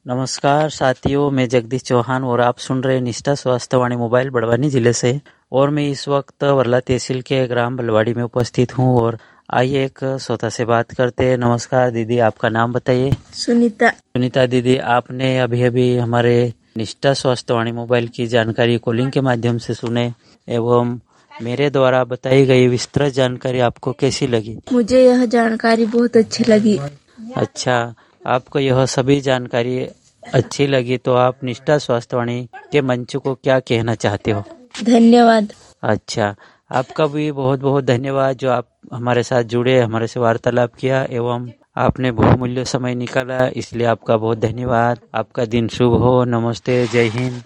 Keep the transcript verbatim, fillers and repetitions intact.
नमस्कार साथियों, मैं जगदीश चौहान और आप सुन रहे निष्ठा स्वास्थ्य वाणी मोबाइल बड़वानी जिले से। और मैं इस वक्त वर्ला तहसील के ग्राम बलवाड़ी में उपस्थित हूं और आइए एक श्रोता से बात करते हैं। नमस्कार दीदी, आपका नाम बताइए। सुनीता। सुनीता दीदी, आपने अभी अभी हमारे निष्ठा स्वास्थ्य वाणी मोबाइल की जानकारी कॉलिंग के माध्यम से सुने एवं मेरे द्वारा बताई गई विस्तृत जानकारी आपको कैसी लगी? मुझे यह जानकारी बहुत अच्छी लगी। अच्छा, आपको यह सभी जानकारी अच्छी लगी तो आप निष्ठा स्वास्थ्य वाणी के मंच को क्या कहना चाहते हो? धन्यवाद। अच्छा, आपका भी बहुत बहुत धन्यवाद जो आप हमारे साथ जुड़े, हमारे से वार्तालाप किया एवं आपने बहुमूल्य समय निकाला, इसलिए आपका बहुत धन्यवाद। आपका दिन शुभ हो। नमस्ते, जय हिंद।